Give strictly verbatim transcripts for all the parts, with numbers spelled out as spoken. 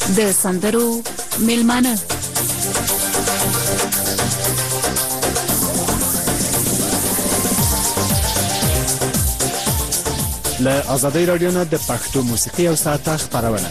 د سندرو میلمانه له آزادۍ رادیو نه د پښتو موسیقي او ساعته خپرونه.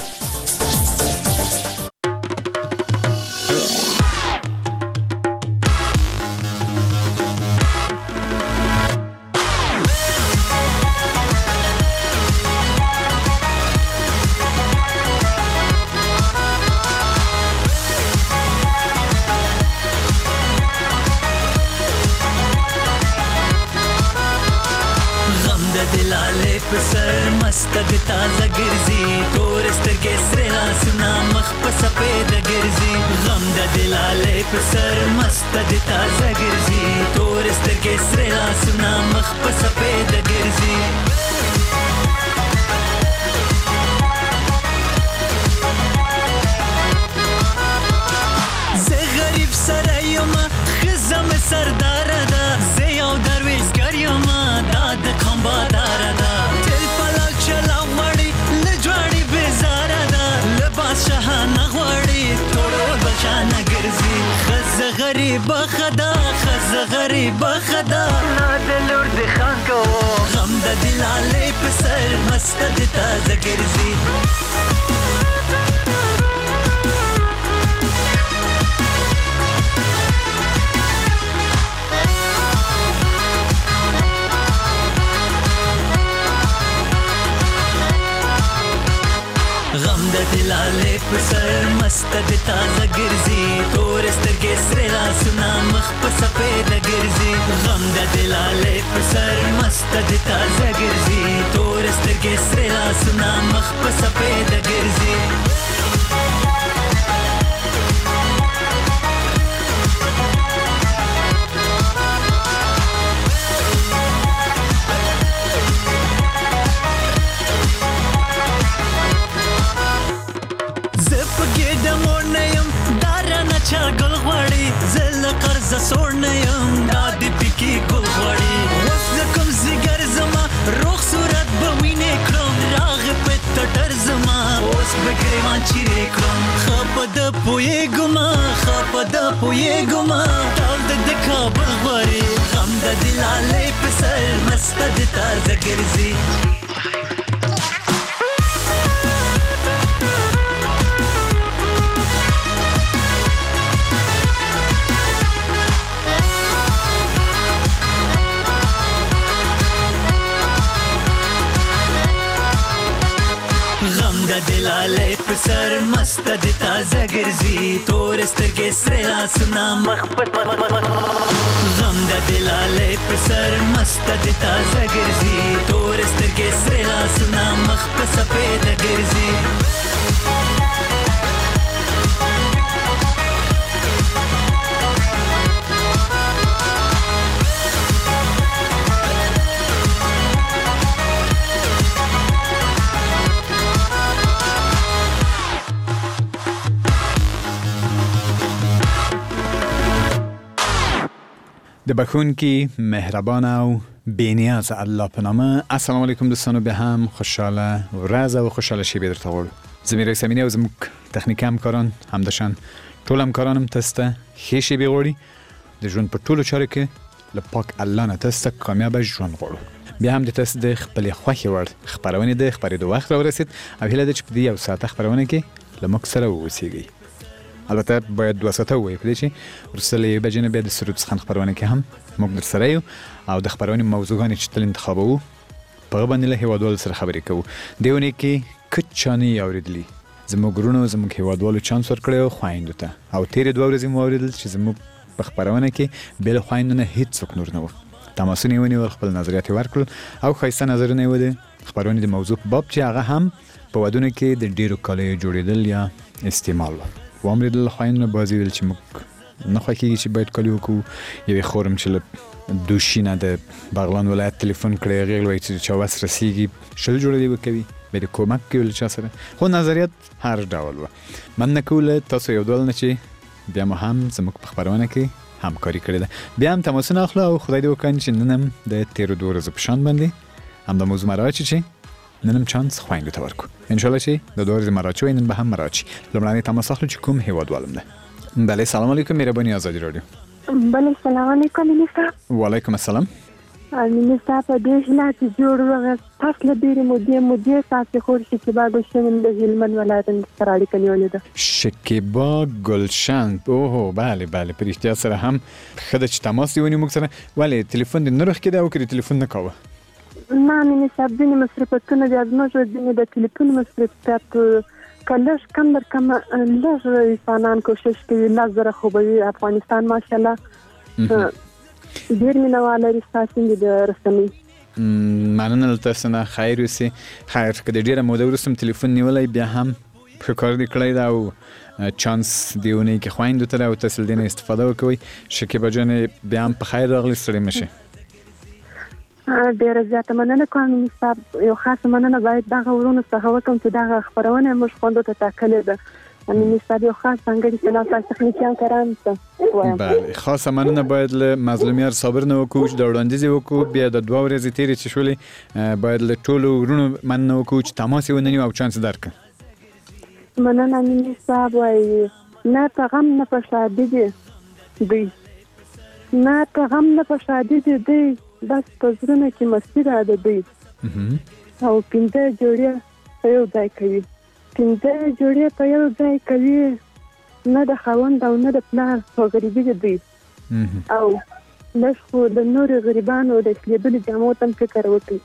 سر مست د تازه ګرځي تور سترګې سره لاسونه مخ په سپید ګرځي غم د دلاله په سر مست د تازه ګرځي تور سترګې سره لاسونه مخ په سپید ګرځي زه غریب سره یم خزم سردار ده زه یو درویش ګر یم دا د کمبادار ده غریب خدا خز غریب خدا نادلور د خان کو غم د دلاله په سر مست د تازه ګرځي غم د دلاله په سر مست د تازه ګرځي تور سترګې سره لاسونه مخ په سپید ګرځي غم د دلاله په سر مست د تازه ګرځي تور سترګې سره لاسونه مخ په سپید ګرځي چا ګل غواړي زل قرض سور نه يم دا دې پکې ګل غواړي وس کوم زیګر زما روح صورت به وینې کړم راغ په تټر زما اوس به ګریوان چیرې کړم خپ د پوي ګما خپ د پوي ګما ټول د کابل غواړي غم د دلاله په سر مست د تازه ګرځي دلاله په سر مست د تازه ګرځي تور سترګې سره لاسونه مخ په غم د دلاله په سر مست د تازه ګرځي تور سترګې سره لاسونه مخ په سپید ګرځي د بخونکی مهربان او بینیاز الله په نامه. السلام علیکم دوستانو، به هم خوشحاله ورځ او خوشحاله شی به درته غواړو. زمير سمینه او زموږ تخنیکي همکاران همداشان ټول همکارانم تاسو ښه شی به غواړي د ژوند په ټولو چارو کې له پاک الله نه تاسو کامیاب ژوند غواړو. بیا هم د تاسو د خپل خوښي وړ خبرونه د خبرې د وخت راورسید او هیله ده چې په دې یو ساعت خبرونه کې لمک سره ووسیږي. البته باید دوه ساعته وي په دې چې ورسره به جنبه د سرود څخه خبرونه کې هم موږ در سره یو او د خبرونه موضوعګان چې تل انتخابو په باندې له هیوادوال سره خبرې کوو. دیونه کې کچانی اوریدلی زموږ ګرونو زموږ هیوادوالو چانس ورکړو خوایندو ته او تیر دوه ورځې مو اوریدل چې زموږ په خبرونه کې بل خوایندونه هیڅ څوک نور نه و. تماسونه ونیول، خپل نظریات ورکړل او خاصه نظرونه ودی خبرونه د موضوع په باب چې هغه هم په ودونه کې د ډیرو کالیو جوړیدل یا استعمال و امر د خوایندو بازی ول چې موږ نه خوښیږي چې باید کالیو کو یو خورم چې دوشینه د بغلان ولایت تلیفون کړی غیر وای چې چا واس رسیږي شل جوړې وکوي به د کومک کول چا سره خو نظریات هر ډول و. من نه کوله تاسو یو ډول نه چې بیا مو هم زموږ په خبرونه کې همکاري کړې ده. بیا هم تماسونه اخلو او خدای دې وکړي چې نن هم د تیر دوه ورځې په شان باندې هم د موضوع راوچی چې نن هم چانس خوایندو ته ورکو. ان شاء الله چې د دوه ورځې مراچو نن به هم مراچي. لومړنی تماس اخلو چې کوم هیواد والم ده. بله سلام علیکم مهرباني آزادي رادیو. بله سلام علیکم مینسا. وعلیکم السلام. مینسا په دې حالت جوړ وغه فصل ډېر مودې مودې تاسو خو چې باغ شوم د هلمند ولایت سره اړیکه نیولې ده. شکیبا گلشن. اوه بله بله په رښتیا سره هم خدای چې تماس دی ونی موږ سره ولی تلیفون دې نه رخ کېده او کړي تلیفون نه کاوه. نه مینسا ځینې مصرفاتونه د ازموږ ځینې د تلیفون مصرفات کلش کم در کم لږ انسانان کوشش کوي لږ خو به افغانستان ماشاءالله ډېر مینوال لري ستاسو د رسنۍ. مننه تاسو نه خیر وسی. خیر که د ډیره موده وروسته تلیفون نیولای بیا هم ښه کار دی کړی دا او چانس دیونه کې خويندو ته او تاسو دینه استفاده وکوي. شکیبا جان بیا هم په خیر راغلی ستړي مشه. ډیره زیاته مننه کوم صاحب. یو خاصه مننه باید دغه ورونو څخه وکم چې دغه خبرونه موږ خوندو ته تاکلې ده. امین صاحب یو خاص څنګه چې تاسو تخنیکیان کاران ته وایم. بله خاصه مننه باید له مظلومیار صابر نه وکړو چې د وړاندیز وکړو بیا د دوه ورځې تیرې چې شولې باید له ټولو ورونو مننه وکړو چې تماس ونیو او چانس درکړه. مننه امین صاحب وای نه ته غم نه په شادي دی دی نه ته غم نه په شادي دی دی بس په زړه کې مستی را ده دی او پنځه جوړې په یو ځای کوي پنځه جوړې په یو ځای کوي نه د خاوند او نه د پلار په غریبي دی او لږ خو د نورو غریبانو د شلیدلو جامو ته فکر وکړي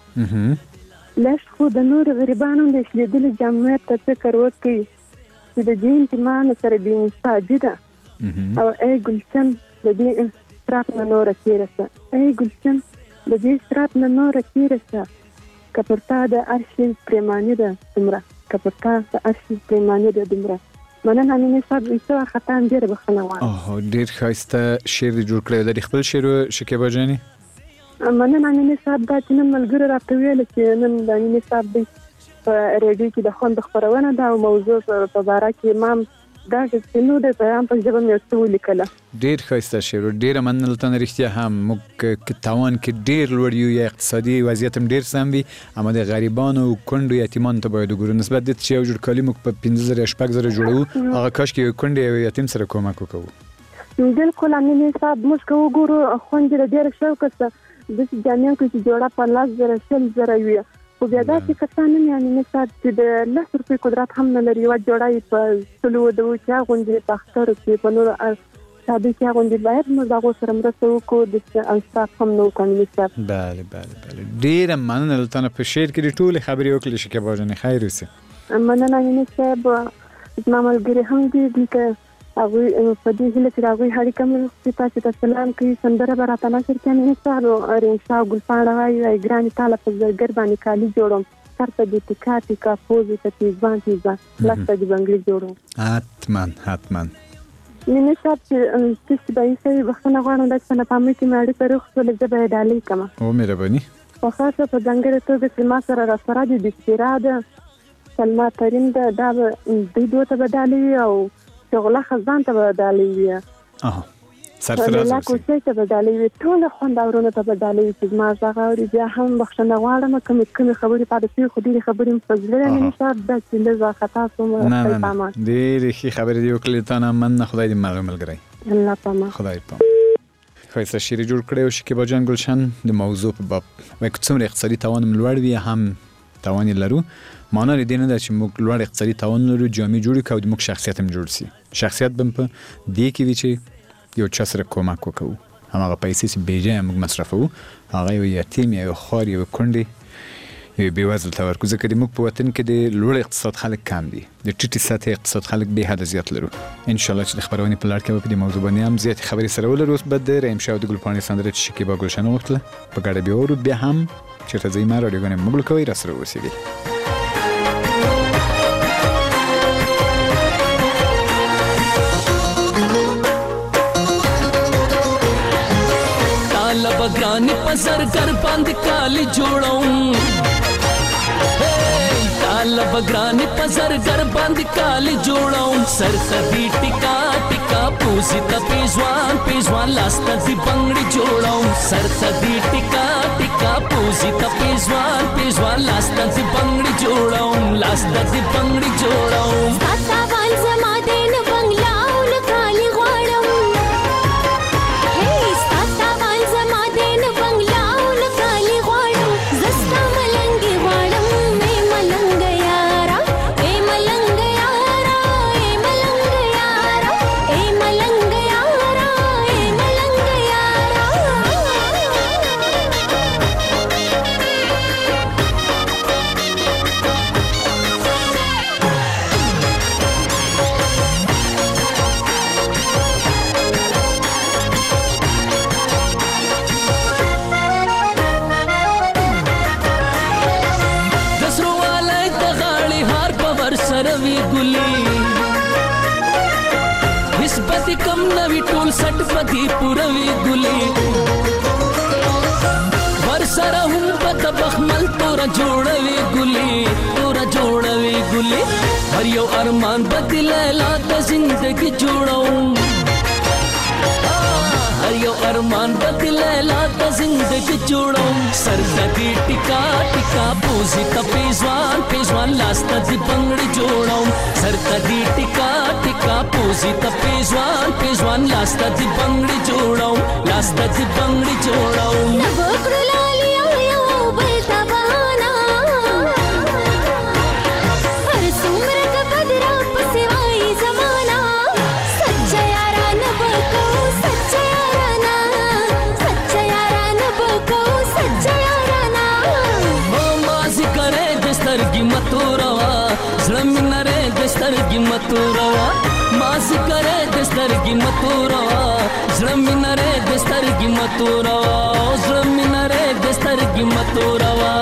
لږ خو د نورو غریبانو د شلیدلو جامو ته فکر وکړي چې د دې انتمان سره بې انصافي ده او ای ګلشن د دې استراف نه نوره تېره شه ای ګلشن د دې استراف نه نوره تېره شه که پر تا د عرش پریماني ده دومره که پر تا د عرش پریماني ده دومره. مننه امین صاحب ایسا خطا هم ډېره بخښنه غواړم. اوه ډېر ښایسته شعر دې جوړ کړی دی خپل شعر شکیبا جانې. مننه امین صاحب دا چې نن ملګري راته ویل چې نن د امین صاحب دی په ریډیو کې د خوند خپرونه ده او موضوع په باره کې ما دا چې نو د پیغام په ژبه مې څه ولیکله. ډېر ښایسته شعر ډېره مننه له تا نه رښتیا هم موږ که تاوان کې ډېر لوړ یو یا اقتصادي وضعیت هم ډېر سم وي اما د غریبانو او کونډو یتیمانو ته باید وګورو نسبت دې چې یو جوړ کالي موږ په پنځه زره یا شپږ زره جوړوو هغه کاشکې یو کونډې او یتیم سره کومک وکوو. بالکل امین صاحب موږ که وګورو خویندې د ډېره شوقه څه داسې جامې کوي چې جوړه په لس زره شل زره وي خو بیا داسې کسان هم یې امین صاحب چې د لس روپۍ قدرت هم نه لري یوه جوړه یې په سلو دوو چې اغوندي په اخترو کې په نورو شادو کې اغوندي باید موږ د هغو سره مرسته وکړو داسې انصاف هم نه وکړو امین صاحب. بله بله بله ډېره مننه له تا نه په شعر کې دې ټولې خبرې وکړلې شکیبا جانې خیر اوسې. مننه امین صاحب زما ملګري هم دي دلته هغوی په دې هیله چې د هغوی اړیکه مې چې تاسو ته سلام کوي سندره به راته نشر کړي امین صاحب او رینشا ګلپاڼه وایي وایي ګرانې تا له په زرګر باندې کالي جوړوم سر ته دې ټیکا ټیکا پوزې ته تیزبان تیزبان لس ته دې بنګړي جوړوم. حتما حتما مینې صاحب چې چې به یې سوي بخښنه غواړم دا چې په پامه کې مې اړیکه روغ شوله زه به یې ډالۍ کړم. او مهرباني په خاصه په ځانګړې توګه چې ما سره راسره دي بسپیرا ده سلما ترین ده دا به دوی دوه ته به ډالۍ او شغله خزان ته به ډالۍ وي اها سرفراز اوسئ کوڅې ته به ډالۍ وي ټول خوندورونه ته به ډالۍ وي چې زما غږ اوري بیا هم بخښنه غواړم کومې کومې خبرې پاتې شوي خو ډېرې خبرې مې په زړه مې نشته دا چې لږ خطا شوم نه نه ډېرې ښې خبرې دې وکړلې تا نه مننه خدای دې مل ملګری الله پامان خدای پامان. ښایسته شعر جوړ کړی او شکیبا جان ګلشن د موضوع په باب وایي که څومره اقتصادي تاوان هم لوړ وي هم تاوان یې لرو معنا دې نه ده چې موږ لوړ اقتصادي تاوان لرو جامې جوړې کړو د موږ شخصیت هم جوړ شي شخصیت به په دې کې وي چې یو چا سره کومک وکړو هماغه پیسې چې بې ځایه موږ مصرفوو هغه یو یتیم یا یو خوار یو کونډې یو بېوزله ته ورکړو ځکه د موږ په وطن کې د لوړ اقتصاد خلک کم دي د ټیټې سطحې اقتصاد خلک بې حده زیات لرو. انشاءالله چې د خپرونې په لړ کې به په دې موضوع باندې هم زیاتې خبرې سره ولرو. اوس به د رحیم شاه او د ګلپاڼې سندره چې شکیبا ګلشن وغوښتله په ګډه بیا اورو بیا هم چېرته ځئ مه راډیوګانې مه بل کوئ راسره اوسېږئ. بګرانی پسر کر باندې کالی جوړوم تال بګرانی پسر کر باندې کالی جوړوم سر خدي ټیکا ټیکا پوزي ته پیزوان پیزوان لاست دی بنگړي جوړوم سر خدي ټیکا ټیکا پوزي ته پیزوان پیزوان لاست دی بنگړي جوړوم لاس ته دې بنګړي جوړوم ستا وان زما دین بنگلاو نکالی غواړم هی ستا وان زما دین بنگلاو نکالی غواړم زستا ملنګ غواړم مې ملنګ یارا اے ملنګ یارا اے ملنګ یارا اے ملنګ یارا اے ملنګ یارا دسرو والی د غاړې هار په ور سره وي ګلي نسبت کم نوي ټول سټ پدې پوره وي ګلي ور سره هم په تبخمل تورا جوړوي ګلي تورا جوړوي ګلي هر یو ارمان بدل لا د زندګي جوړوم هر یو ارمان بدل لا د زندګي جوړوم سر دې ټیکا ټیکا پوزي ته پیزوان پیزوان لاس ته دې بنګړي جوړوم سر دې ټیکا ټیکا پوزي ته پیزوان پیزوان لاس ته دې بنګړي جوړوم لاس ته دې بنګړي جوړوم نبکړو لالی او یو بل ته بهانا هر څومره که بدرا پسې وایي زمانه سچا یارا نبکو سچا یارانا سچا یارا نبکو سچا یارانا او مازی کرے دسترگی متوروا زلمی نرے دسترگی متوروا مازی کرے دسترگی متوروا زلمی نرے دسترگی متوروا زلمی نرے دسترگی متوروا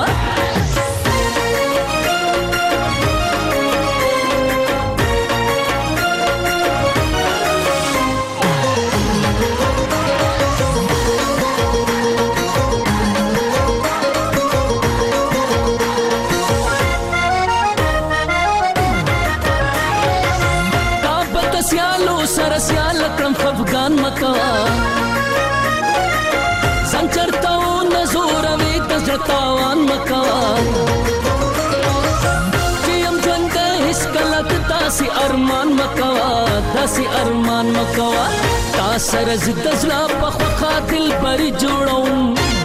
سیالو سر سیال کړم خفغان مکوا څنګه چرتاو نزور وې د ځتاوان مکوا چې ام څنګه هیڅ کله تاسي ارمان مکوا تاسي ارمان مکوا تاسو رز دزلا په خوا دل پر جوړوم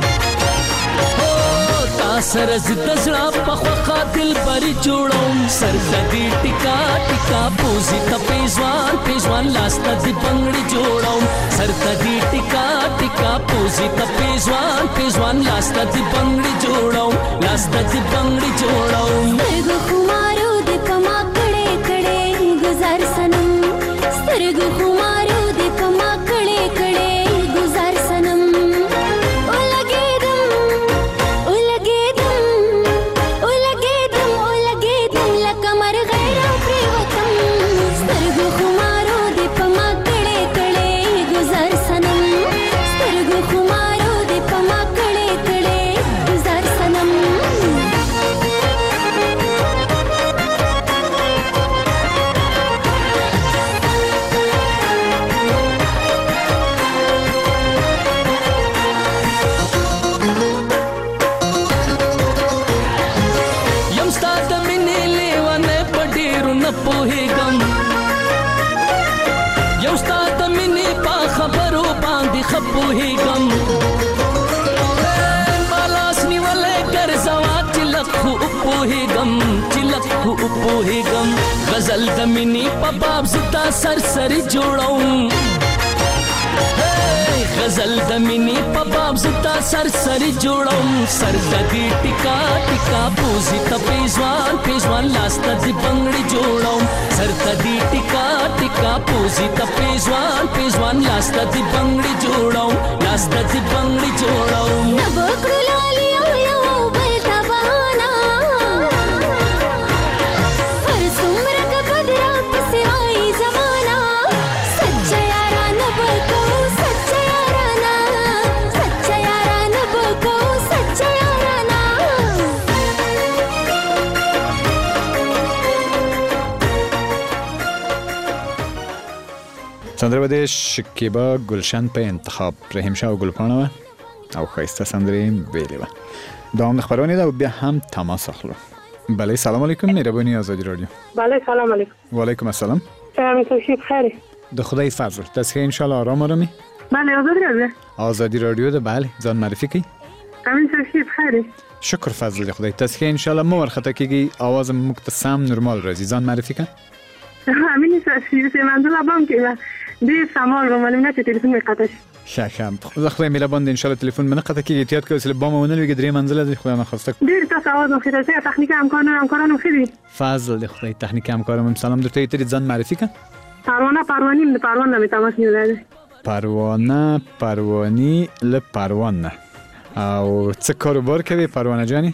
سر زد زړه په خوا دل پر جوړوم سر دې ټیکا ټیکا پوزي ته پیزوان پیزوان لاس ته دې بنګړي جوړوم سر دې ټیکا ټیکا پوزي ته پیزوان پیزوان لاس ته دې بنګړي جوړوم لاس ته دې بنګړي جوړوم سترګو خمارو دې پما کړې کړې گزار سنم سترګو خمارو دې پما کړې کړې گزار سنم خپوهیږم بالاس نیولې ګرځوا چې لک خو پوهیږم چې لک خو پوهیږم غزل د مینې په باب زتا سرسري جوړوم غزل د مینې په باب زتا سرسري جوړوم سر دې ټیکا ټیکا پوزي ته پیزوان پیزوان لاس ته دې بنګړي جوړوم سر دې ټیکا ټیکا پوزي ته پیزوان پیزوان لاس ته دې بنګړي جوړوم لاس ته دې بنګړي جوړوم نبکړو لالی او یو بل ته بهانا هر څومره که بدرا پسې وایي زمانه سچا یارا نبکو سچا یارانا سچا یارا نبکو سچا یارانا سندره به د شکیبا گلشن په انتخاب رحیم شاه و گلپانه او خیسته سندره ویلی و دوام خبرانی ده و بیا هم تماس اخلو بله سلام علیکم، مهربانی آزادی رادیو. بله سلام علیکم. و علیکم السلام. امیر شیب خیره. ده خدای فضل تسخیر ان شاء الله آرام آرامی. بله آزادی رادیو. آزادی رادیو ده بله زان معرفی کی. امیر شیب خیره. شکر فضل ده خدای تسخیر ان شاء الله مو ورخته کیږي आवाज مکتسم نرمال راځي ځان معرفی کن. امین شیب سه منزل ابام کې دې سمال و معلومه چې تلیفون می قطع شه شه خدای مهربان ان شاء الله تلفن من قطع کیږي احتیاط کوئ چې بام ونه لګي درې منزله دي خدای نخواسته ډیر تاسو आवाज مو خیره ته تخنیک همکارانو همکارانو خیری فضل ده خدای تخنیک همکارم سلام درته تری ځان معرفی کن. پروانه پروانی د پروانه می تماس نیولای. پروانه پروانی ل پروانه او څه کاروبار کوي پروانه جانی؟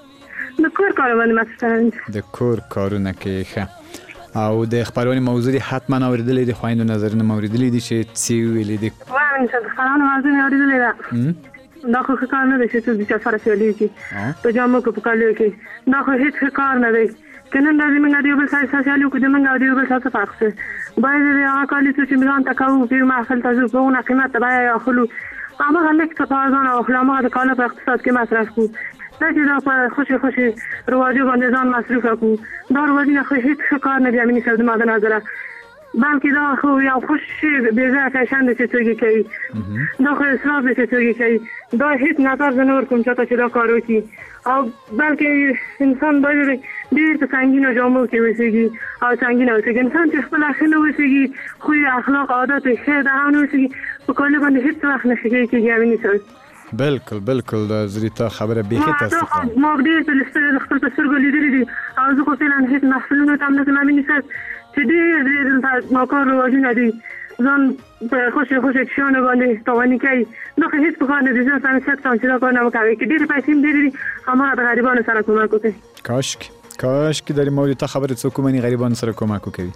د کور کار باندې مستند. د کور کارونه کوي ښه. او د خبرونې موضوع دي حتما اوریدلې دي خويندو نظرونه اوریدلې دي چې څه ویلې دي. وای چې خبرونه موضوع اوریدلې ده. دا خو کار نه دی چې څه د سره سیالي کی. په جامو کې په کالو کې دا خو هیڅ کار نه دی. کنه دا زمونږ دی بل ځای سیالي کو د منګ دی بل څه فرق څه. باید هغه کالي چې میران تکاو په محفل تاسو په اون قیمت تبع اخلو. اما هلک ته ځان او خلامه د کاله په اقتصاد کې مصرف کو. دا چې دا په خوشي خوشي رواجو باندې ځان مصرف کو. دا رواجونه خو هیڅ کار نه دی امینه سره د ماده نظر. بلکې دا خو یو خوشي بيزه فیشن د څه کوي. دا خو اسراف د څه کوي. دا هیڅ نظر نه ور کوم چې دا کار وکړي. او بلکې انسان باید ډیر څه څنګه جامو کې وسیږي او څنګه وسیږي انسان چې خپل اخلاق وسیږي خو اخلاق عادت ښه ده او وسیږي په کله باندې هیڅ وخت نشي کېږي امینه سره. بالکل بالکل دا زریتا خبره بیخي تاسو ما ډېر په لستر خپل سترګو لیدلې دي او زه خو فعلا هیڅ محفلونو ته هم نه کوم امینه سره چې ډېر ډېر ما کار وروجونه دي ځان په خوشي خوشي کښونه باندې تواني کوي نو هیڅ په خانه دي ځان سره ست څنګه دا کار نه کوي کې ډېر پیسې ډېر اما د غریبانو سره کومک کوي. کاش کاش کې در مورد ته خبره څوک مني غریبانو سره کومک کوي.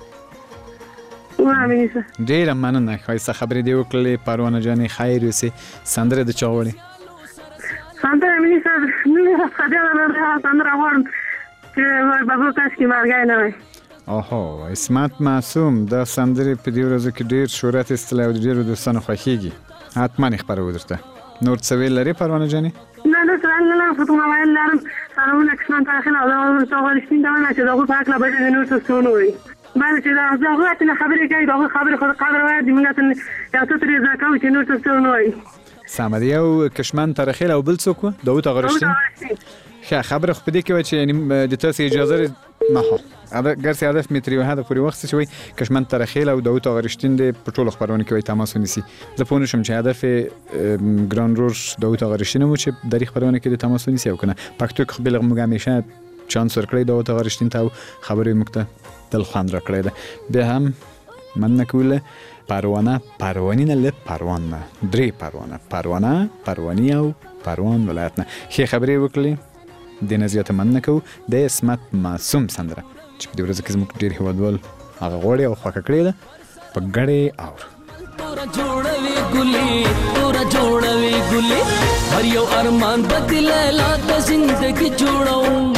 ډېر مننه خایسته خبرې دی وکړلې پروانه جانې خیر اوسې سندره د چا وړې سندره مې نه خدای نه سندره وړم چې بابا کاش کې مرګای نه وای. اوهو اسمت معصوم دا سندره په دې ورځو کې ډېر شهرت استلی او ډېرو دوستانو خوښیږي حتما یې خپروو درته. نور څه ویل لرې پروانه جانې؟ نه نه سوال نه لرم خو ته ما ویل لرم سلامونه کسمان تاخیر او دا سوال شتین دا نه چې دا خو په هکله باید نور څه څه وایي بلکې دا زه هغه ته خبرې کوي دا خبرې خو قدر وایي موږ ته یو څه ترې ځکه چې نور څه نه وایي. سمه دی او کشمن ترخیل او بل څوک و داوود آغارشتین ښه خبره خو په دې کې وه چې یعنې د تاسو اجازه مخه ګرسې هدف متری و هدف پورې وخت چې وایي کشمن ترخیل او داوود آغارشتین د په ټولو خبرونه کې وایي تماس ونیسي. زه پوه نه شم چې هدف ګران رور داوود آغارشتین و چې د دې خبرونه کې د تماس ونیسي او که نه پښتو کې خو بلغ موږ همیشه چانس ورکړی داوود آغارشتین ته او خبرې موږ ته دلخوند را کړی ده. بیا هم من نکوله پروانه پروانی نه له پروان نه درې پروانه پروانه پروانی او پروان ولایت نه ښې خبرې وکړلې دې نه زیاته من نه کوو د اسمت معصوم سندره چې په دې ورځو کې زموږ ډېر هېوادوال هغه غواړي او خوښه کړې ده په ګډې اورو. تورا جوړوي ګلي تورا جوړوي ګلي هر یو ارمان بدله لا د زندګي جوړو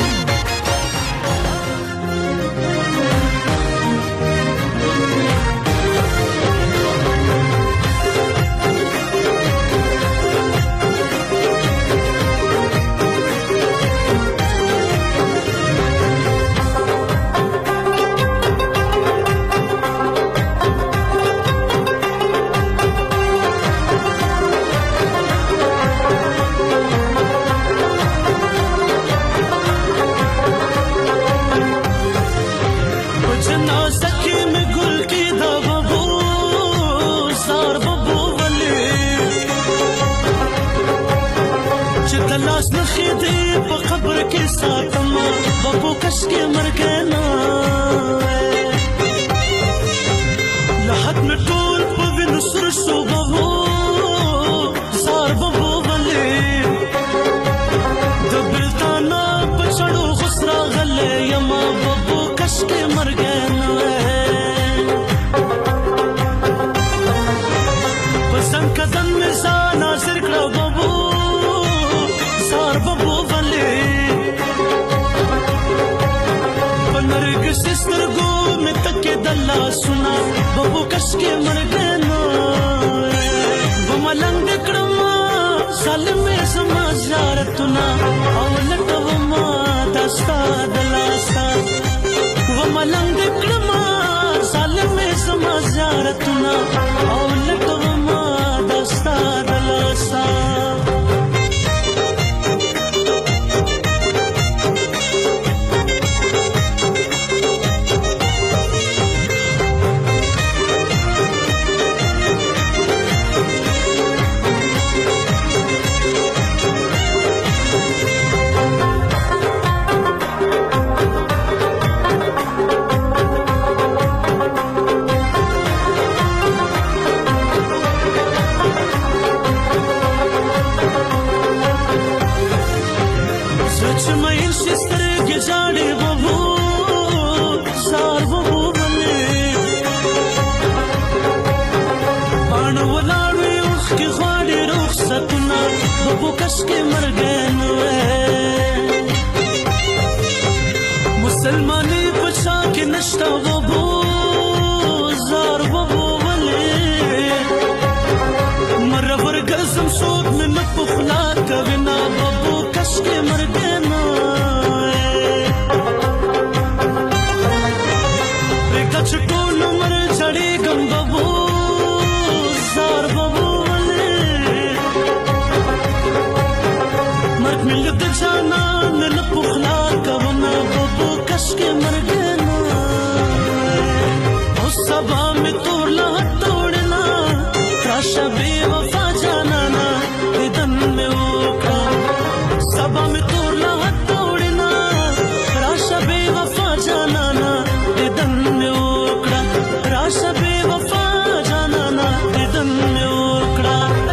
सुना बबू कस के मर गना वो मलंग क्रमा साल में समाचार तुना और लटव माता دستا دلاستا و ملنګ کړما ظالم زما زیارتونه او لټوما دستا دلاستا بابو کس کے مرگین وے مسلمانی بچا کے نشتا بابو زار بابو ولی مرور گرزم سود میں مپخلا کبنا بابو کس کے مرگین وے ریکا چھٹو نمر چڑی گم بابو زار بابو ملت جانا نن پخلا کونا بابو کس کے مرگنا او سبا میں تولا توڑنا راشا بے وفا جانا نا دن میں اوکا سبا میں تولا توڑنا راشا بے وفا جانا نا دن میں اوکا راشا بے وفا جانا نا دن میں اوکا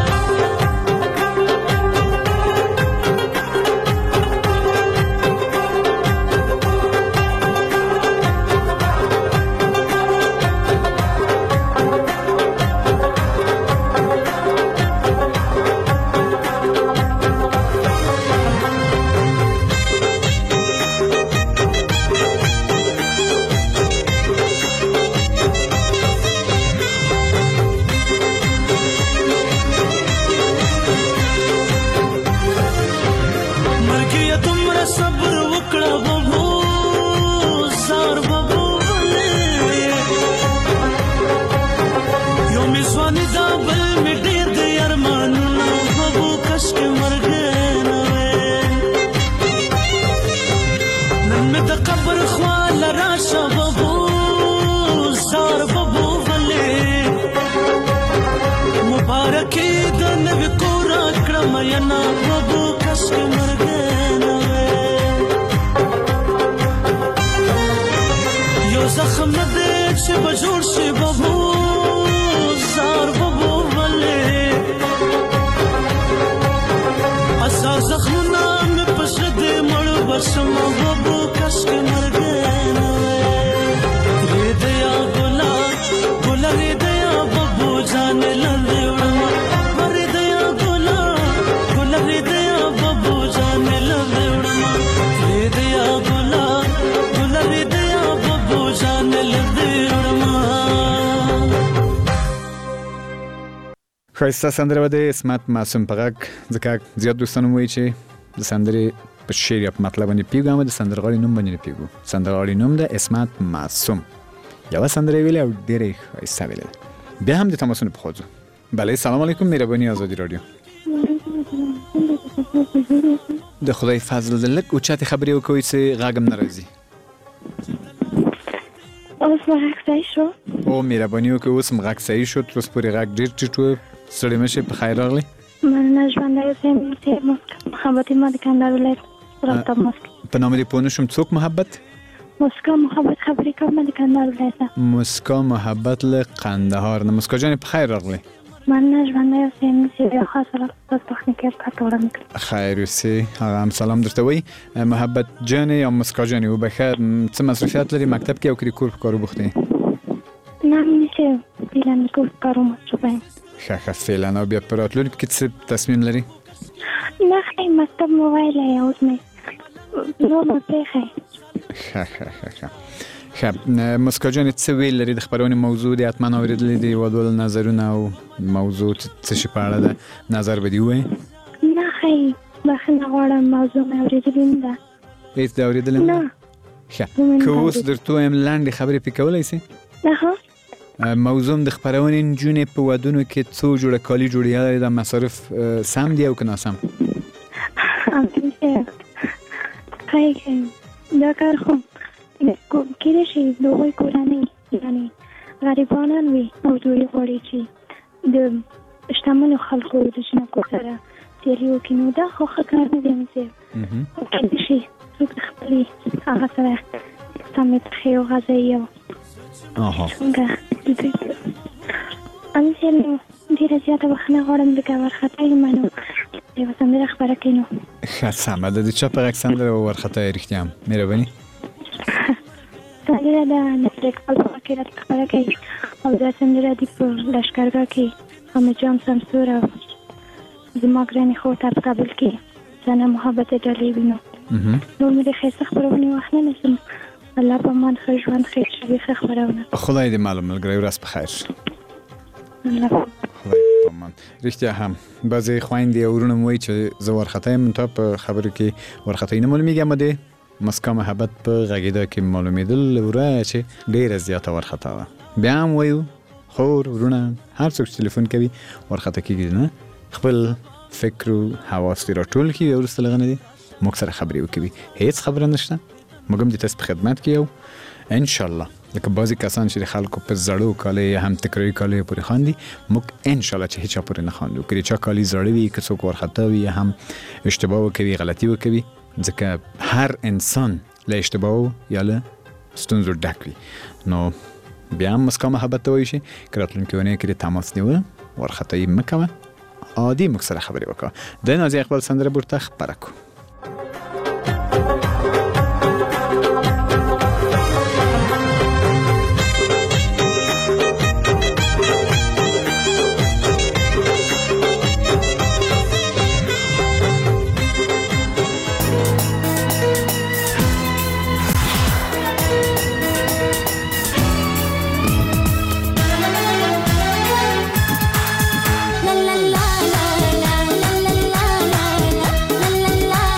ښایسته سندره به د اسمت معصوم په غږ ځکه زیات دوستان وایي چې د سندرې په شعر یا په مطلب باندې پیږو اما د سندرغاړي نوم باندې نه پیږو. سندرغاړي نوم د اسمت معصوم یوه سندره ویلې او ډېرې ښایسته ویلې. بیا هم د تماسونو په خوا ځو. بله سلام علیکم مهرباني آزادي رادیو. د خدای فضل د لږ اوچتې خبرې وکوئ چې غږ هم نه راځي. اوس مو غږ صحیح شو؟ او مهرباني وکړئ اوس م غږ صحیح شو. تر اوسه پورې غږ ډېر ټیټ و. ستړي مه شئ. په خیر راغلئ. مننه ژوندی اوسئ. محبت ما د کندهار ولایت رابطه مسکو. په نام دې پوه نه شوم څوک محبت؟ مسکا محبت خبرې کوم د کندهار ولایت. مسکا محبت له قندهار نه. مسکا جان په خیر راغلئ. مننه ژوندی اوسئ. یو خاص راز تخنیکي کار وړاندې کړم. خیر اوسئ. هغه هم سلام درته وایي. محبت جان یا مسکا جان وبخیر څه مصروفیات لري مکتب کې او که د کور په کارو بوخت یې؟ نه نشي فعلا د کور په کارو مصروفه یم. ښه ښه فعلا. او بیا په راتلونکي کې څه تصمیم لري؟ نه ښه مکتب مو ویلی اوس مې نور مې پرېښی. ښه ښه ښه ښه ښه. مسکا جان څه ویل لري؟ د خپرونې موضوع دې حتما اورېدلې دي. ودول نظرونه او موضوع څه شي په اړه ده نظر به دې ووایي؟ نه ښه بخښنه غواړم موضوع مې اورېدلې نه ده. هیڅ د اورېدل نه ښه که اوس درته وایم لنډې خبرې پې کولی سي نه موضوع د خپرونې نجونې په ودونو کې څو جوړه کالي جوړېدلی دا مصارف سم دي او که ناسم دا کار خو کېدای شي د هغوی کورنۍ یعنې غریبانان وي او دوی غواړي چې د شتمنو خلکو د جنکو سره سیالي وکړي نو دا خو ښه کار نه دی مصیب خو کېدای شي څوک د خپلې هغه سره سمې پخې وغځوي او څنګه د دوی همصیب نو ډېره زیاته بخښنه غواړم لکه وارخطا یم نو یوه سندره خپره کړئ نو ښه سمه ده د چا په غږ سندره وارخطا یې رښتیا هم مهرباني سندره ده نصر اقبال په کې راته خپره کوي او دا سندره دي په لښکرګاه کې حامد جان سمسور او زما ګرانې خور ته په کابل کې زنه محبت ډلې وي نو نور مې د ښایسته خپرونې وخت نه نیسم الله په امان ښه ژوند ښه شوي ښه خپرونه خدای دې معلوم ملګری ورځ په خیر الله خدای په امان رښتیا هم بعضې خویندې او وروڼه مو وایي چې زه وارخطا یم تا په خبرو کې وارخطایي نه معلومېږي اما د مسکا محبت په غږېدا کې معلومېدل ورویه چې ډېره زیاته وارخطا وه بیا هم وایو خور وروڼه هر څوک چې تلیفون کوي وارخطا کېږي نه خپل فکر او حواس دې راټول کړي او وروسته له هغه نه دې موږ سره خبرې وکوي هېڅ خبره نشته موږ هم د تاسو په خدمت کې یو انشاءالله لکه بعضې کسان چې د خلکو په زړو کالیو یا هم تکراري کالیو پورې خاندي موږ انشاءالله چې هېچا پورې نه خاندو که د چا کالي زاړه وي که څوک وارخطا وي یا هم اشتباه وکوي غلطي وکوي ځکه هر انسان له اشتباهو یا له ستونزو ډک وي نو بیا هم مسکا محبت ته وایي شي که راتلونکې اونۍ کې د تماس نیوه وارخطایي مه کوه عادي موږ سره خبرې وکړه د نازیه اقبال سندره ورته خپره کړو La la la la la la la la la la la la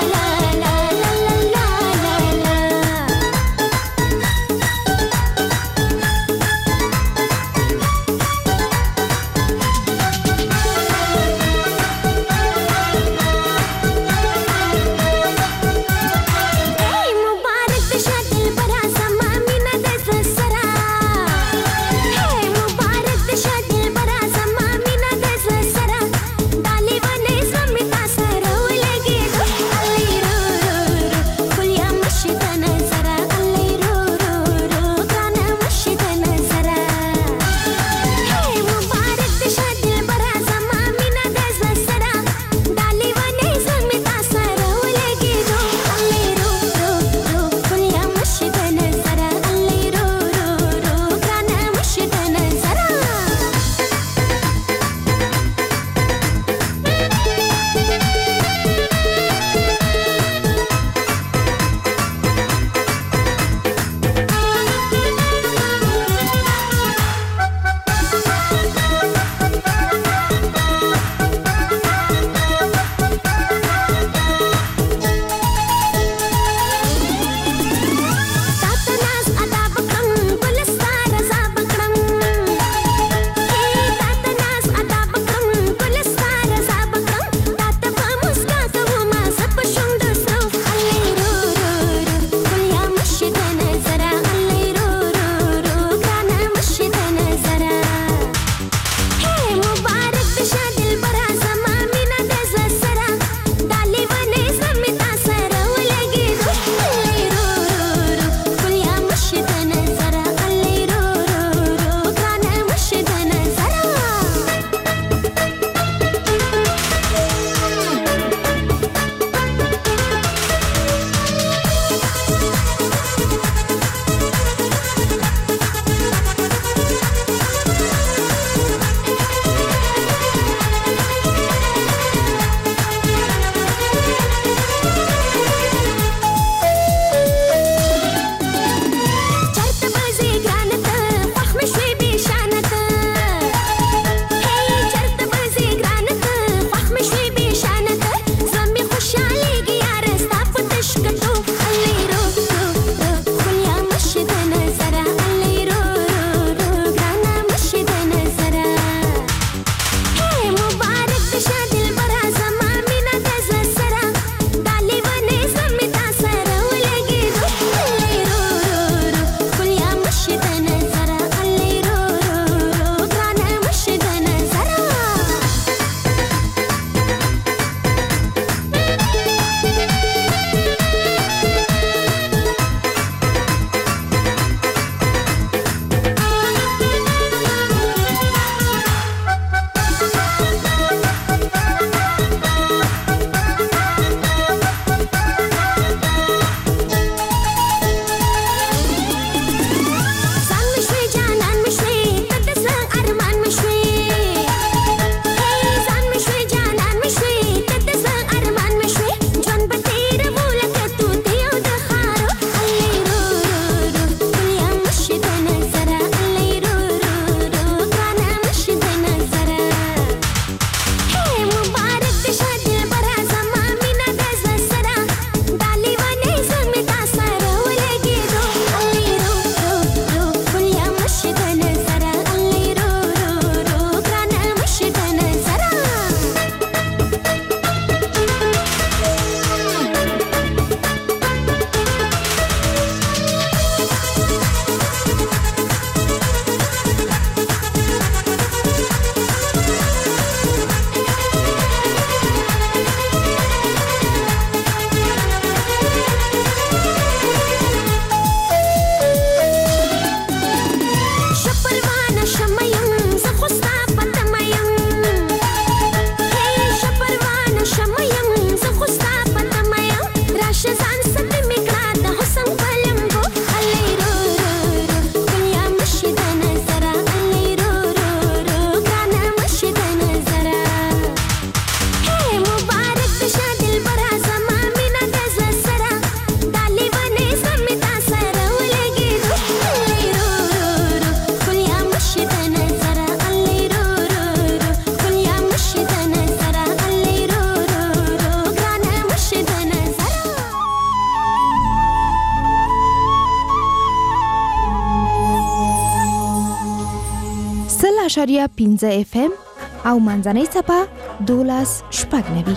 اشاریه پنځه اف ام او منځنۍ صفحه دولس شپږ نوي.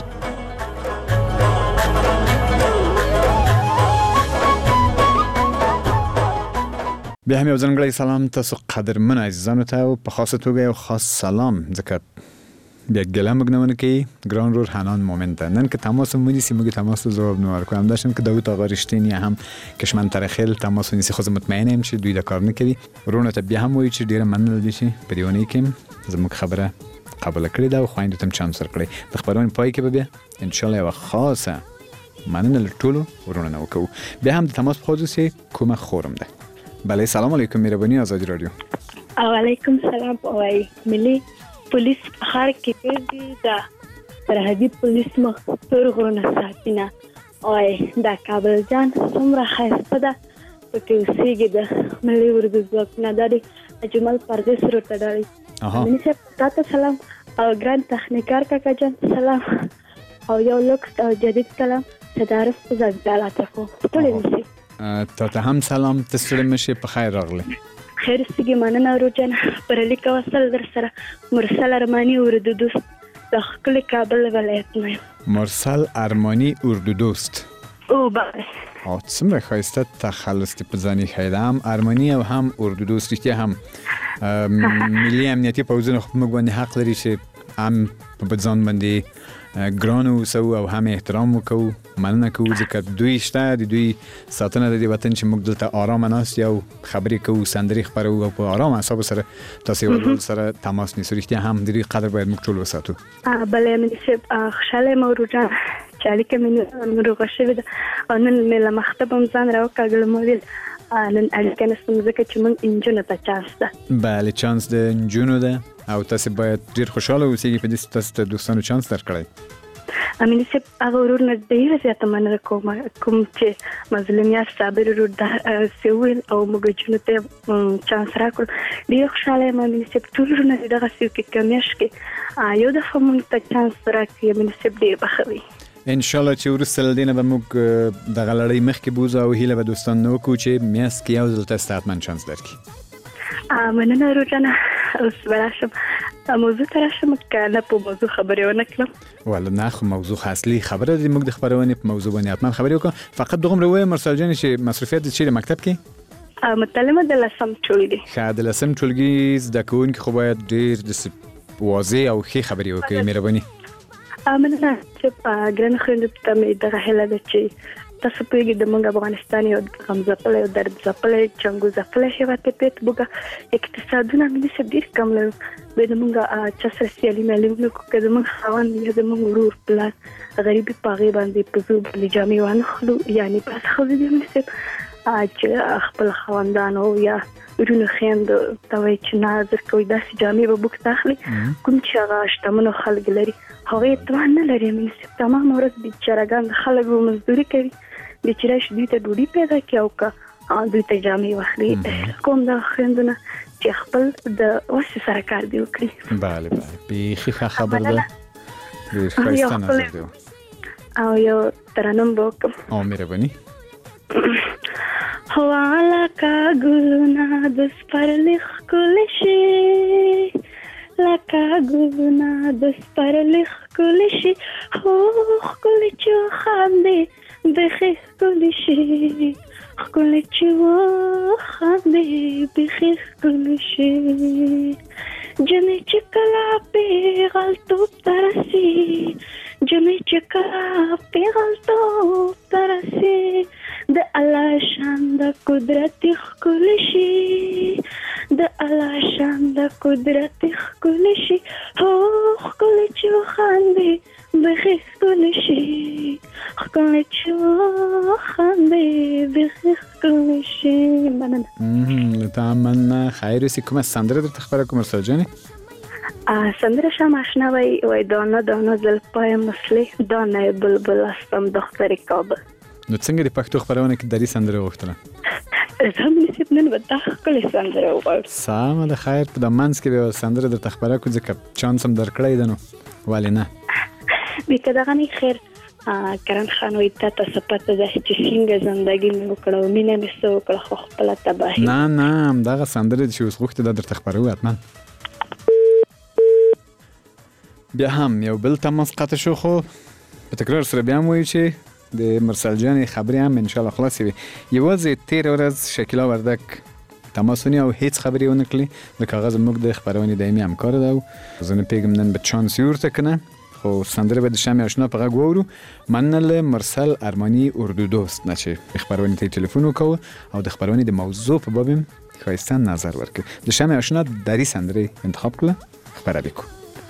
بیا هم یو ځانګړی سلام تاسو قدرمن عزیزانو ته او په خاصه توګه یو خاص سلام ځکه بیا ګله موږ نه ونکړي ګران رور حنان مومن ته نن که تماس ونیسي موږ تماس ته ځواب نه ورکوو. همداشان که داود آقا رښتینی هم کشمن ترخیل تماس ونیسي خو زه مطمئنه یم چې دوی دا کار نه کوي. ورونو ته بیا هم وایي چې ډېره مننه دي چې په دې اونۍ کې زموږ خبره قبوله کړې ده او خویندو ته هم چانس ورکړی. د خپرونې پای کې به بیا انشاءالله یوه خاصه مننه له ټولو ورونو نه وکوو. بیا هم د تماس په خواځو چې کومه خورم ده. بله سلام علیکم مهربانی آزادی رادیو. علیکم سلام. وای ملي پولیس خار کې پیږي دا سرحدي پولیس مخ تور غرونه ساتینه. وای دا کابل جان څومره خاصه ده پکې اوسېږي د ملي اردو ځواکونه د اجمل پردیس روته ډالي. ملي صاحب تاسو سلام او ګران تخنیکار کاکا جان سلام او یو لوکس او جدید سلام صدارف زګدالاته کو ټول نشي. تا ته هم سلام تسلیم مشه په خیر راغلی. خیر سګي مننه روجن پر لیک وصل در سره مرسل ارمانی اردو دوست د خپل کابل ولایت نه. مرسل ارمانی اردو دوست او بله او څومره ښایسته تخلص دې په ځان یې ښایي ده، هم ارمني او هم اردو دوست. رښتیا هم ملي امنیتي پوځونه خو موږ باندې حق لري چې هم په ځان باندې ګران اوسو او هم احترام وکړو، مننه کوو ځکه دوی شته د دوی ساتنه د دې وطن چې موږ دلته آرامه ناست یو خبرې کوو سندرې خپروو او په آرام اعصابو سره تاسې یو بل سره تماس نیسو. رښتیا هم د دې قدر باید موږ ټول وساتو. بله ملي صاحب خوشحاله یم روجان چې اړیکه مې روغه شوې ده او نن مې له مخته به م ځان راوکاږلم وویل نن اړیکه نشم ځکه چې موږ انجونو ته چانس ده. بله چانس د انجونو ده او تاسې باید ډېر خوشحاله اوسېږئ په دې چې تاسو ته دوستانو چانس درکړی. امیني صاحب هغه ورور نه ډېره زیاته مننه کوم کوم چې مظلوم یا صابر ورور داسې وویل او موږ انجونو ته چانس راکړو. ډېره خوشحاله یم امیني صاحب ټول ورونه دې دغسې وکړي که میاشت کې یو دفعه موږ ته چانس راکړي امیني صاحب ډېر به ښه وي. انشاءالله چې وروسته له دې نه به موږ دغه لړۍ مخکې بوځو او هیله به دوستان نه وکړو چې میاشت کې یو ځل تاسو ته حتما چانس درکړي. مننه روجانه. اوس به راشم موضوع ته راشم که نه په موضوع خبرې ونه کړم. ولې نه خو موضوع اصلي خبره ده موږ د خبرونې په موضوع باندې حتما خبرې وکړو. فقط دوغومره ووایم مرسل جانې چې مصروفیت دې چیرې مکتب کې؟ متعلمه د لسم ټولګي. ښه د لسم ټولګي زده کوونکي خو باید ډېر واضح او ښې خبرې وکړي. مهرباني. مننه چې ګرانو خویندو ته مې دغه هیله ده چې تاسو پوهېږئ د موږ افغانستان یو غم ځپلی او درد ځپلی جنګو ځپلی هېواد دی. په موږ اقتصادونه ملي صاحب ډېر کم لرو. بیا د موږ چا سره سیالي میالي ونه کړو که زموږ خاوند یا زموږ ورور پلار غریبي په هغې باندې په زور باندې جامې وانخلو. یعنې بعض ښځې دي ملي صاحب چې خپل خاوندانو یا ورونو خویندو ته وایي چې نه زر کوئ داسې جامې به موږ ته اخلي. کوم چې هغه شتمنو خلک لري هغوی توان نه لري ملي صاحب. تمامه ورځ بیچارهګان د خلکو مزدوري کوي بیچاره شي دوی ته ډوډۍ پیدا کړي او که دوی ته جامې واخلي. کوم دغه خویندونه چې خپل د وسې سره کار دې وکړي. بله بله بیخي ښه خبر ده. ډېر ښایسته نظر دی او یو ترنم به وکړم. او مهرباني. لکه ګلونه د سپرلي ښکلې شي لکه ګلونه د سپرلي ښکلې شي هو ښکلې چې وخاندې بیخي ښکلې شي ښکلې چې وخاندې بیخي ښکلې شي جنې چې کله پیغلتوب ته رسي جنې چې کله پیغلتوب ته رسي د الله شان د قدرت ښکلې شي د الله شان د قدرت ښکلې شي هو ښکلې چې وخاندې بیخي ښکلې شي ښکلې چې وخاندې بیخي ښکلې شي. مننه. له تا مننه. خیر اوسې. کومه سندره درته خبره کوم مرسل جانې؟ سندره شم آشنا وای وای دانه دانه زلفای مسلې دانه بلبل هستم دختر کابل. نو څنګه د پښتو خبرونه کې درې سندره وغوښتله؟ زه ملي صاحب نن به دا ښکلې سندره وغواړم. سمه ده. خیر په د منځ کې به یوه سندره درته خبره کړو ځکه چانس هم درکړی ده نو ولې نه. بې که دغه نه خیر کرن خان وایي تا ته څه پته ده چې څنګه زندګي مې وکړه او مینه مې څه وکړه خو خپله تباهي. نه نه همدغه سندره چې اوس غوښتې دا درته خپروو حتما. بیا هم یو بل تماس قطع شو خو په تکرار سره بیا هم وایو چې د مرسل جان خبرې هم ان شاء الله خلاصې وي. یوازې تیر ورځ شکیلا وردک تماس ونی او هیڅ خبرې ونه کړې د کاغذ موږ د خبرونې دایمي همکار ده او زه نه پیږم نن به چانس یې ورته کنه خو سندره به د شمع آشنا په غږ واورو. مننه له مرسل ارمانی اردو دوست نه چې خبرونې ته تلیفون وکاو او د خبرونې د موضوع په باب ښایسته نظر ورکړ. د شمع آشنا دری سندره انتخاب کړه خبره بکو.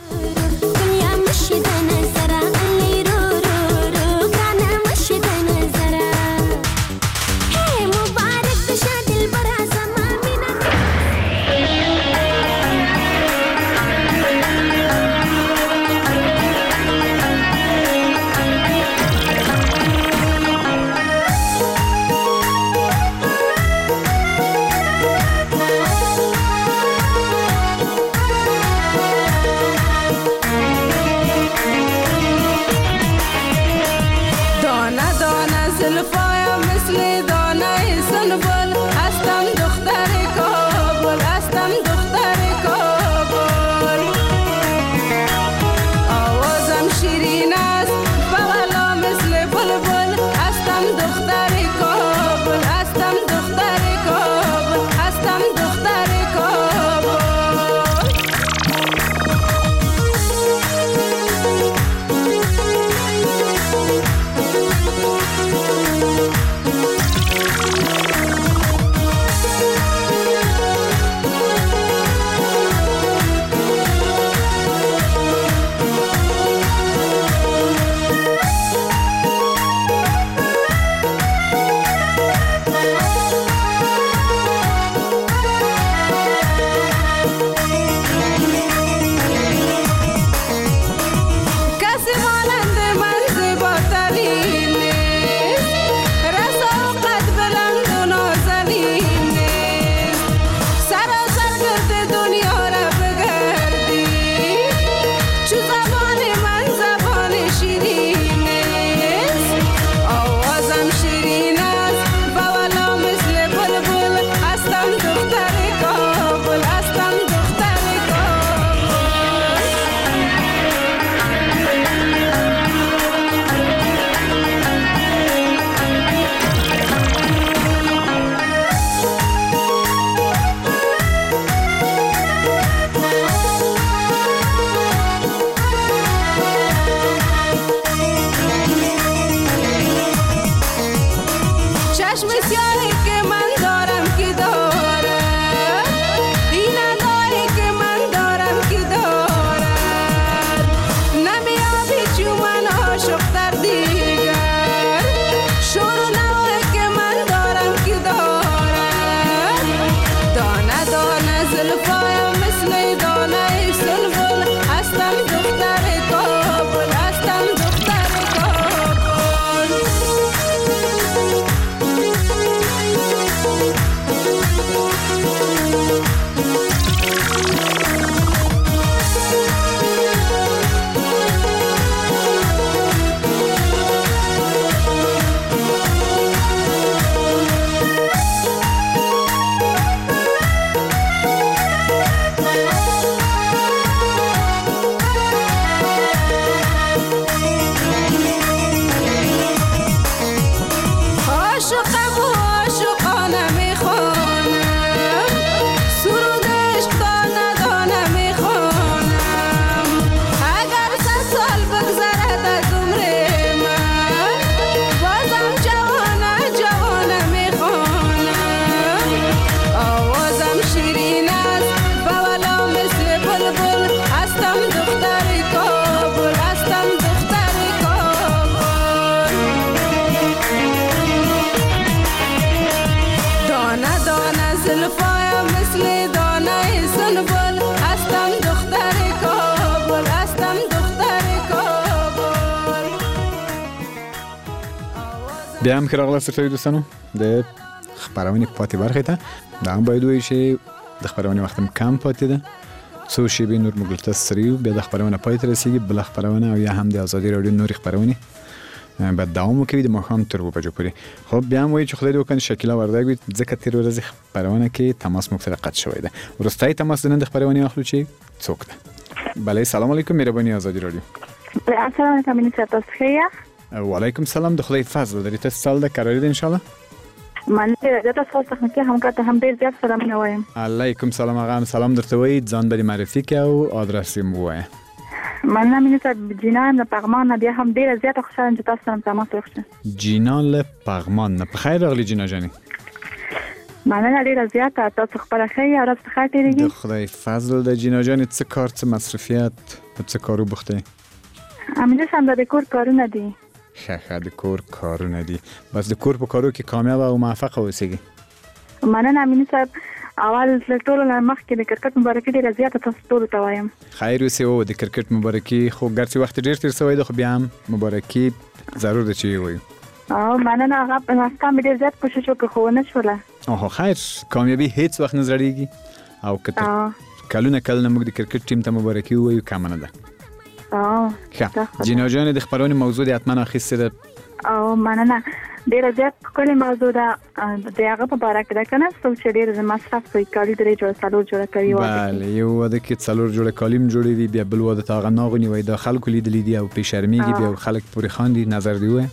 بیا هم که راغلاست توی دوستانو د خبرونې پاتې برخې ته دا هم باید وایي چې د خبرونې وخت هم کم پاتې ده څو شیبې نور موږ دلته سریو بیا د خبرونه پای ته رسیږي بله خبرونه او یا هم د ازادي راډیو نورې خبرونې باید دوام وکړي د ماښام تر اوه بجو پورې. خب بیا هم وایي چې خدای دې وکړي شکیلا وردک وي ځکه تېرې ورځې خبرونه کې تماس موږ سره قطع شوی ده. وروستی تماس د نن د خبرونې اخلو چې څوک ده؟ بله سلام علیکم، مهربانی آزادی رادیو. السلام علیکم مینی صاحب، تاسو ښه یاست؟ و علیکم سلام، د خدای فضل لري. تاسو سال د قرار دي ان شاء الله. من ډېر تاسو تخنیکی همکار ته هم ډېر زیات سلامونه وایم. علیکم سلام آقا، سلام درته وایي. ځان به معرفي کړه او آدرس یې مو ووایه. مننه مینی صاحب، جینان له پغمان نه بیا هم ډېره زیاته خوشحاله یم چې تاسو سره تماس وکړم. جینان له پغمان نه، په خیر راغلی جینا جانې. مننه ډېره زیاته، تاسو خپله ښه یې؟ ورځ په خیر تېرېږي؟ د خدای فضل د جینا جانې. څه کار، څه مصروفیت، په څه کارو بوخته یې؟ همینجا هم د کور کارونه دي. ښه ښه، د کور کارونه دي. بس د کور په کارو کې کامیاب او موفق اوسئ. مننه مینی صاحب. اول له ټولو نه مخکې د کرکټ مبارکي ډېره زیاته تاسو ټولو ته وایم. خیر اوسئ. او د کرکټ مبارکي خو ګرځي وخت ډېر تیر شوی دی، خو بیا هم مبارکي ضرور ده چې وایو. او مننه هغه په ناستا مې ډېر زیات کوشش وکړ خو ونه شوله. اوه خیر، کامیابي هیڅ وخت نه زړېږي او که کلونه کلونه موږ د کرکټ ټیم ته مبارکي ووایو کمه نه ده. او ښه جینا جانې، د خپرونې موضوع دې حتما اخیستې ده. او مننه ډېره زیات ښکلې موضوع ده. د هغه په باره کې ده که نه، څوک چې ډېر مصرف کوي، کالي درې جوړه څلور جوړه کوي. بله، یو واده کې څلور جوړه کالي هم جوړوي، بیا بل واده ته هغه ناغوني وایي. دا خلکو لیدلي دي او پې شرمېږي، بیا خلک پورې خاندي. نظر دې ووایه.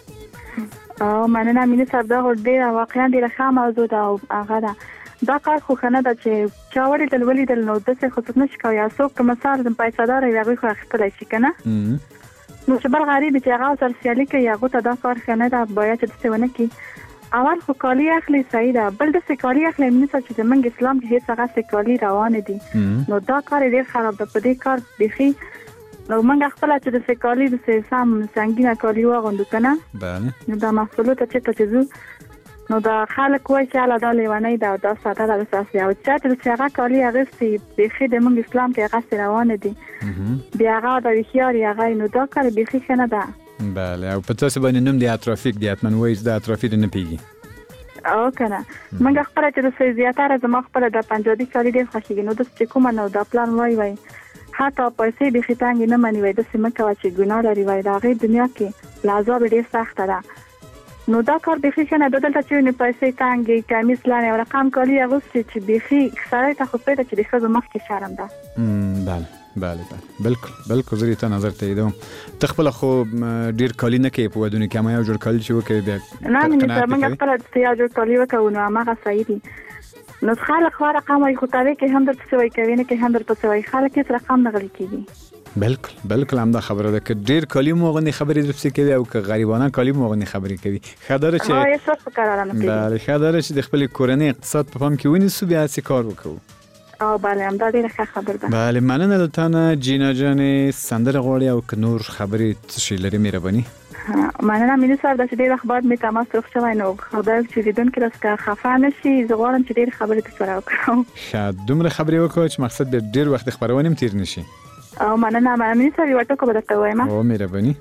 او مننه مینی صاحب، دا خو ډېره واقعا ډېره ښه موضوع ده او هغه ده. دا کار خو ښه نه ده چې چا ولیدل ولیدل نو داسې خو څوک نه شي کولی. او څوک که مثال د پیسه‌داره وي هغوی خو اخیستلی شي که نه، نو چې بل غریب چې هغه سره سیالي کوي هغو ته دا کار ښه نه ده. باید چې داسې ونه کړي. اول خو کالي اخلي صحیح ده، بل داسې کالي اخلي مینی صاحب چې زموږ اسلام کې هېڅ هغسې کالي روانې دي، نو دا کار یې ډېر خراب ده. په دې کار بیخي نو موږ خپله چې داسې کالي داسې سم سنګینه کالي واغوندو که نه، نو دا محصولو ته چېرته چې ځو نو دا خلک وایي چې هله دا لیونۍ ده او دا ساده ده داسې. او چا چې داسې هغه کالي اخیستي بیخي د موږ اسلام کې هغسې روانې دي، بیا هغه دا هوښیار یې هغه، نو دا کار بیخي ښه نه ده. بله، او په تاسو باندې نوم د اترافیک دی، حتما وایي چې د اترافیک نه پوهېږي. او که نه، موږ خپله چې داسې زیاتره زما خپله د پنجابي کالي ډېر خوښېږي، نو داسې چې کومه نو دا پلان وایي وایي حتی پیسې بیخي تنګې نه مني، وایي داسې مه کوه چې ګناه لري، وایي د هغې دنیا کې له عذاب ډېر سخته ده. نو دا کار بیخي ښه نه ده. دلته چې وینې پیسې تنګې، کمیس لاندې او رقم کالي اغوستي چې بیخي سړی ته خو پرېږده چې د ښځو مخکې شرم ده. بله بله بله، بالکل بالکل، زه دې ته نظر تاییدوم. ته خپله خو ډېر کالي نه کوې په ودونو کې، اما یو جوړ کالي چې وکوې بیا نه مینې صاحب، موږ خپله داسې یو جوړ کالي وکوو نو هماغه صحیح دي. نو خلک خو رقم وایي، خو تاوې کې هم درپسې وایي، کوې نه کې هم درپسې وایي، خلک هېڅ رقم نه غلي کېږي. بالکل بالکل، همدا خبره ده. که ډېر کالي مو غوندې خبرې درپسې کوي او که غریبانه کالي مو غوندې خبرې کوي. ښه دا ده چې بله، ښه دا ده چې د خپلې کورنۍ اقتصاد په پام کې ونیسو، بیا هسې کار وکړو. او بله، همدا ډېره ښه خبره ده. بله، مننه له تا نه جینا جانې. سندره غواړې او که نور خبرې څه شی لرې مهرباني؟ مننه مینی صاحب، داسې ډېر وخت بعد مې تماس روغ شوی، نو خدای چې لیدونکي راڅخه خفه نه شي، زه غواړم چې ډېرې خبرې درسره وکړم. ښه، دومره خبرې وکړو چې مقصد بیا ډېر وخت د خپرونې هم تېر نه شي. او مننه مینی صاحب، یوه ټوکه به درته ووایم. او مهرباني.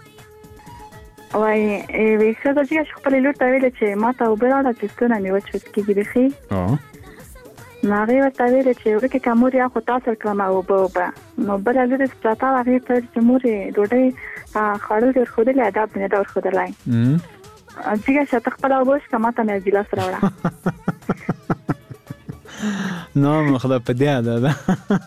وایي یوې ښځه جګه چې خپلې لور ته ویلې چې ما ته اوبه راوړه چې ستونی مې وچ وچ کېږي بیخي. نو هغې ورته ویلې چې ورکې که مور یا خو تاسو کړمه اوبه اوبه. نو بله لور یې پراته وه، هغې ته ویل چې مور یې ډوډۍ خوړل دې ورښودلې، ادب مې نه ده ورښودلی. جګه شه ته خپله اوبه وڅښه، ما ته مې یو ګیلاس راوړه. نام خدا په دې ادا ده.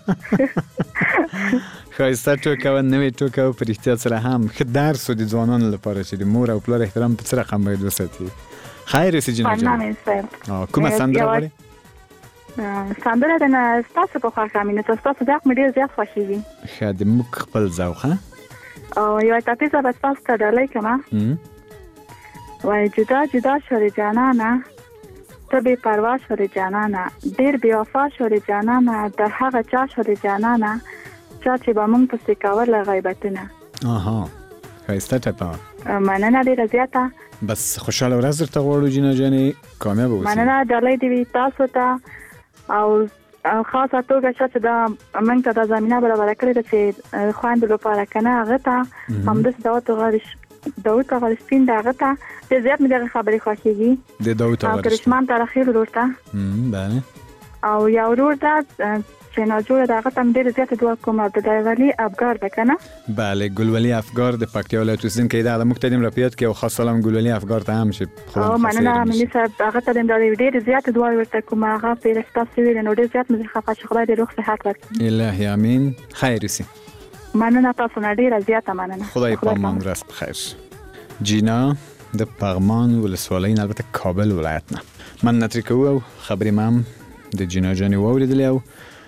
ښایسته ټوکه وه، نوې ټوکه وه، په رښتیا سره هم ښه درس و د ځوانانو لپاره چې د مور او پلار احترام په څه رقم باید وساتي. خیر اوسې جینا جان. کومه سندره غواړې؟ سندره د نه ستاسو په خوښه مینه صاحب، ستاسو ذوق مې ډېر زیات خوښېږي. ښه، د موږ خپل ذوق. ښه، او یوه ټپیزه به ستاسو ته ډالۍ کړمه. وایي جدا جدا شولې جانانه، ته بې پروا شولې جانانه، ډېر بې وفا شولې جانانه، د هغه چا شولې جانانه چا چې به موږ پسې کوله غیبتونه. اها، ښایسته ټپه وه. مننه ډېره زیاته. بس خوشحاله ورځ درته غواړو جینا جانې، کامیابه اوسئ. مننه، ډالۍ دې وي تاسو ته او خاصه توګه چې دا موږ ته دا زمینه برابره کړې ده چې خویندو لپاره که نه هغه ته همداسې داود غاړې داود غاړې سپین د هغه ته ډېر زیات مې دغه خبرې خوښېږي. د داود غاړې او کرشمان تاریخي ورور ته. بله، او یا ورور دا چې ناجوړه دغه تم ډېر زیات دعا کوم د ګلولي افګار ده کنه. بله ګلولي افګار د پکتیا ولایت اوسیدونکی ده. د موږ ته دې راپیاد کې او خاص سلام ګلولي افګار ته هم چې او مننه ملي صاحب هغه ته د ډېر زیات دعا ورته کوم هغه په رښتا سوي نو ډېر زیات مزه خفه چې خدای دې روغ صحت ورکړي. الهی امین. خیر سي. مننه تاسو نه ډېر زیات مننه. خدای پامان راست بخیر. جینا د پغمان ولسوالۍ نه البته کابل ولایت نه من نتری کوو او خبرې مام د جینا جانې واوریدلې او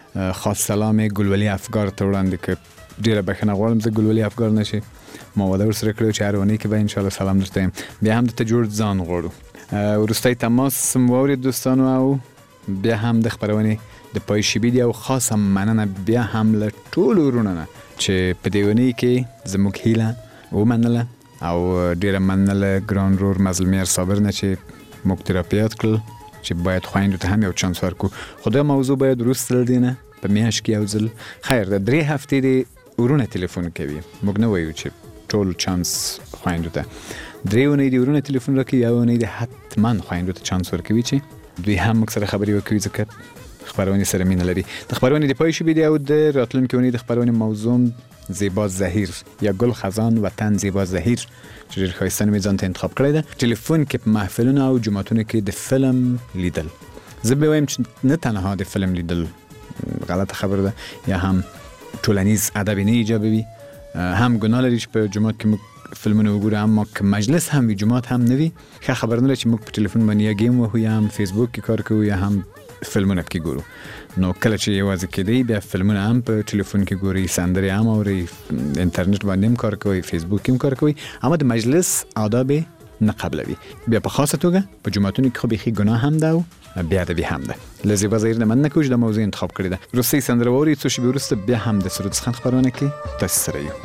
خاص سلام ګلولي افګار ته وړاندې کړ. ډیره بخښنه غواړم زه ګلولي افګار نشي ما وعده ورسره کړو چې هر ونې کې به ان شاء الله سلام درته یم. بیا هم درته جوړ ځان غواړو. وروستی تماس مو واورید دوستانو او بیا هم د خپرونې د پای شیبې دی او خاصه مننه بیا هم له ټولو ورونو نه چې په دې ونې کې زموږ هیله ومنله او ډیره مننه ګران رور مظلومیر صابر نه چې موږ ته راپیاد کړل چې باید خویندو ته هم یو چانس ورکو. خدای موضوع باید وروسته دینه په میاشت کې یو ځل خیر د درې هفتې دی ورونه تلیفون کوي. موږ نه وایو چې ټول چانس خویندو ته. درې ونې دی ورونه تلیفون راکوي یو ونې دی حتما خویندو ته چانس ورکوي چې دوی هم موږ سره خبرې وکوي ځکه خبرونه سره مینه لري. د خبرونه دی پای شي دی او د راتلونکي ونې د خبرونه موضوع زیبا زهیر یا گل خزان وطن زیبا زهیر چې ډېر ښایسته نوم یې ځان ته انتخاب کړی ده. ټلیفون کې په محفلونو او جوماتونو کې د فلم لیدل. زه به وایم چې نه تنها د فلم لیدل غلطه خبره ده یا هم ټولنیز ادب نه ایجابوي هم ګناه لري چې په جومات کې موږ فلمونه وګورو اما که مجلس هم وي جومات هم نه وي ښه خبر نه لري چې موږ په ټلیفون باندې یا گیم وهو یا هم فیسبوک کې کار کوو یا هم فلمونه پکې ګورو. نو کله چې یوازې کېدی بیا فلمونه هم په ټلیفون کې ګوري سندرې هم اوري انټرنیټ باندې هم کار کوي فیسبوک هم کار کوي اما د مجلس آداب نه قبلوي. بیا په خاصه توګه په جوماتونو کې خو بیخي ګناه هم ده او بیا ادبي هم ده. له زیبا زهیر نه مننه کوم چې د موضوع انتخاب کړی ده. وروستۍ سندره واورئ څو شېبې وروسته بیا هم د سرود خان خپرونه کې تاسو سره یو.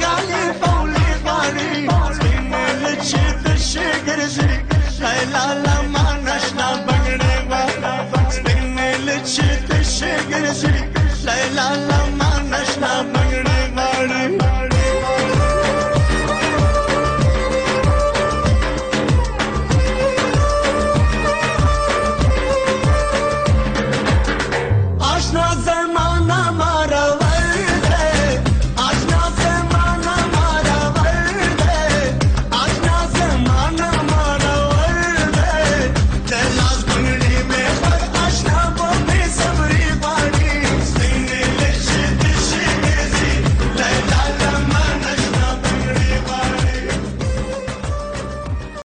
La la